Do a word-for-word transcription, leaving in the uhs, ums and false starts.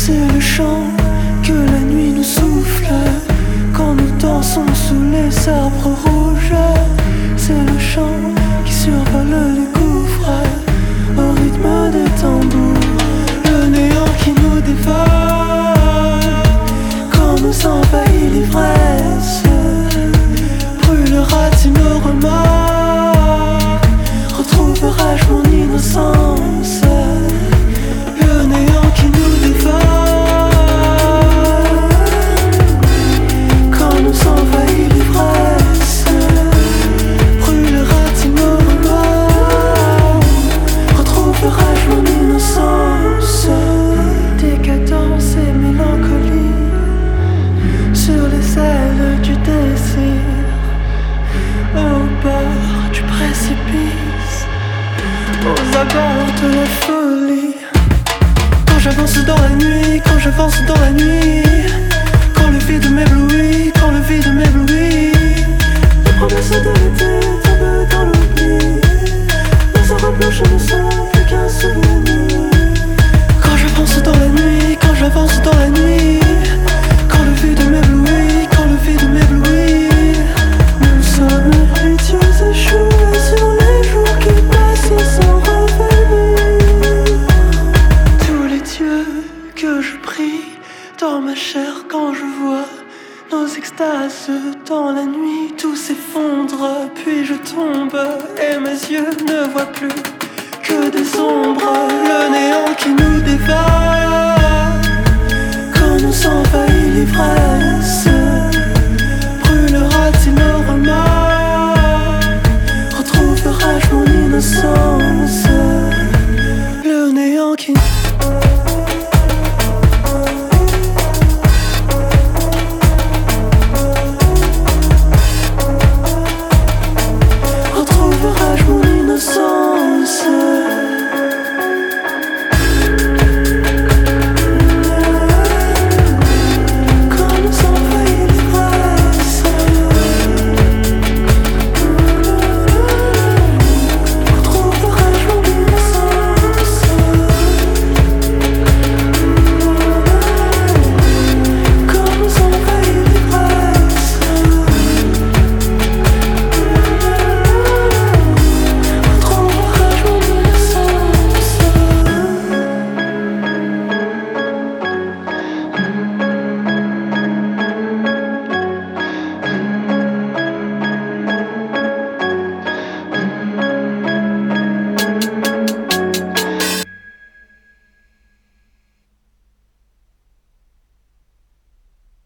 C'est le chant que la nuit nous souffle quand nous dansons sous les arbres rouges. C'est le chant qui survole les gouffres au rythme des tambours. Le néant qui nous dévore quand nous envahit l'ivresse, brûlera-t-il nos remords? Retrouverai-je mon innocence? Le néant qui nous dévore quand nous envahit l'ivresse, brûlera-t-il nos remords? Retrouverai-je mon innocence? Décadence et mélancolie sur les ailes du désir, au bord du précipice, aux abords de la folie. Quand j'avance dans la nuit, quand j'avance dans la nuit, quand le vide m'éblouit, quand le vide m'éblouit, les promesses de l'été tombent dans l'oubli. Les heures blanches ne sont plus qu'un souvenir. Quand j'avance dans la nuit, quand j'avance dans la nuit, quand le vide m'éblouit, quand le vide m'éblouit, nous sommes les dieux échoués sur les jours qui passent sans revenir. Tous les dieux que je prie dans ma chair quand je vois nos extases dans la nuit, tout s'effondre, puis je tombe et mes yeux ne voient plus que des ombres. Le néant qui nous dévore